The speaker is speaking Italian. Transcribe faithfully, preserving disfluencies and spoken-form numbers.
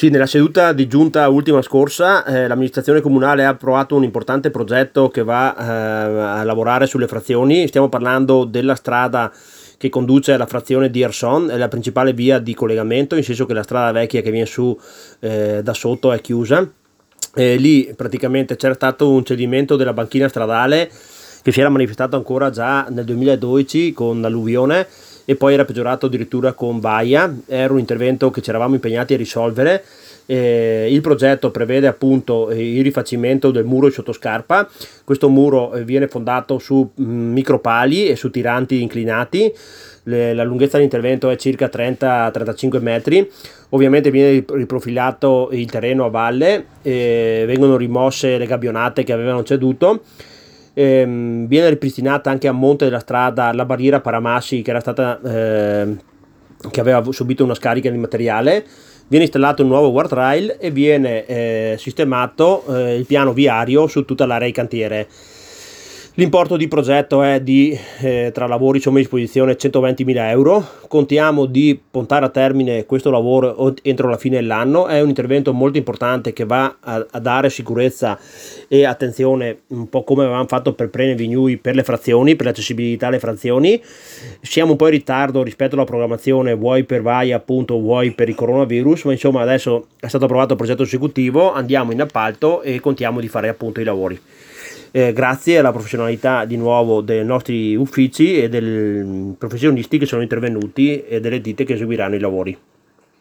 Sì, nella seduta di giunta ultima scorsa eh, l'amministrazione comunale ha approvato un importante progetto che va eh, a lavorare sulle frazioni. Stiamo parlando della strada che conduce alla frazione di Erson, è la principale via di collegamento, in senso che la strada vecchia che viene su eh, da sotto è chiusa. E lì praticamente c'era stato un cedimento della banchina stradale che si era manifestato ancora già nel duemiladodici con l'alluvione e poi era peggiorato addirittura con Baia. Era un intervento che ci eravamo impegnati a risolvere. Eh, il progetto prevede appunto il rifacimento del muro in sottoscarpa. Questo muro eh, viene fondato su mh, micropali e su tiranti inclinati. Le, la lunghezza dell'intervento è circa trenta trentacinque metri. Ovviamente viene riprofilato il terreno a valle, eh, vengono rimosse le gabbionate che avevano ceduto. Ehm, viene ripristinata anche a monte della strada la barriera paramassi che era stata eh, che aveva subito una scarica di materiale. Viene installato un nuovo guardrail e viene eh, sistemato eh, il piano viario su tutta l'area di cantiere. L'importo di progetto è di, eh, tra lavori insomma, a disposizione centoventimila euro. Contiamo di portare a termine questo lavoro entro la fine dell'anno. È un intervento molto importante che va a, a dare sicurezza e attenzione, un po' come avevamo fatto per Prene Vignui per le frazioni, per l'accessibilità alle frazioni. Siamo un po' in ritardo rispetto alla programmazione, vuoi per Vaia appunto, vuoi per il coronavirus, ma insomma adesso è stato approvato il progetto esecutivo, andiamo in appalto e contiamo di fare appunto i lavori. Eh, grazie alla professionalità di nuovo dei nostri uffici e dei professionisti che sono intervenuti e delle ditte che eseguiranno i lavori.